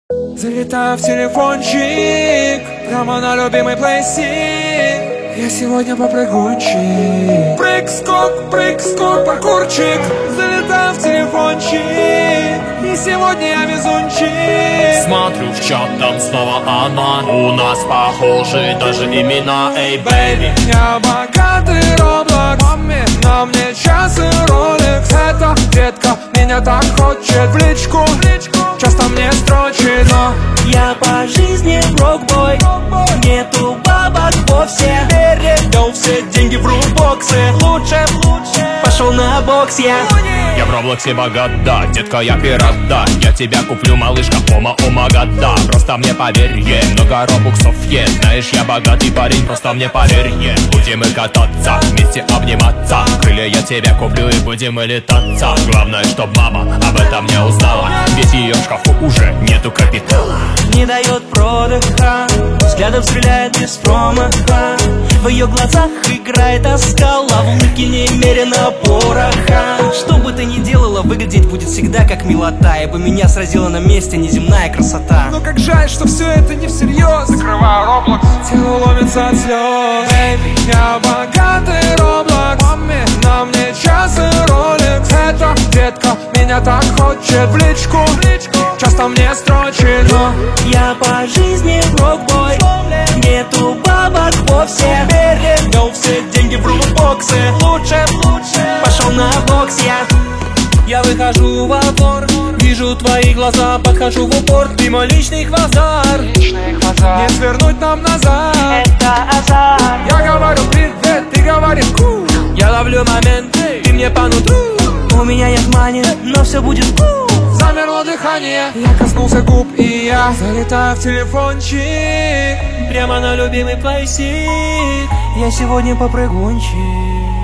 Залетаю в телефончик, прямо на любимый плейсик. Я сегодня попрыгунчик. Прыг-скок, паркурчик. Залетаю в телефончик, и сегодня я везунчик. Смотрю в чат, там снова она. У нас похожи даже имена. Эй, бэйби, я богатый Роблокс, на мне час и Rolex. Эта детка меня так хочет в личку, часто мне строчит, но я по жизни брокбой, нету бабок вовсе. Перевел все деньги в рубоксы. Лучше пошел на бокс я. Я в Роблоксе богат, да, детка, я пират, да. Я тебя куплю, малышка, омага, да. Просто мне поверь, много робоксов есть. Знаешь, я богатый парень, просто мне поверь, будем мы кататься, вместе обниматься. Крылья я тебе куплю и будем мы летаться. Главное, чтоб мама об этом не узнала, ведь ее в шкафу уже нету капитала. Не дает продыха, взглядом стреляет без промаха. В ее глазах играет оскал, а в улыбке немерено пороха. Что бы ты ни делала, выглядеть будет всегда как милота. И бы меня сразила на месте неземная красота. но как жаль, что все это не всерьез. Закрываю Роблокс, тело ломится от слез. Baby, я богатый Роблокс, на мне час и Rolex. Эта детка меня так хочет в личку, часто мне строчит, но я по жизни брокбой, нету бабок вовсе. Перевел все деньги в рубоксы. Лучше пошел на бокс я. Я выхожу во двор, вижу твои глаза, подхожу в упор. Ты мой личный квазар, не свернуть нам назад. это азарт. Я говорю привет, ты говоришь ку. Я ловлю моменты, ты мне по нутру. У меня нет мани, но все будет ку. Замерло дыхание, я коснулся губ, и я залетаю в телефончик. Прямо на любимый плейсик. Я сегодня попрыгунчик.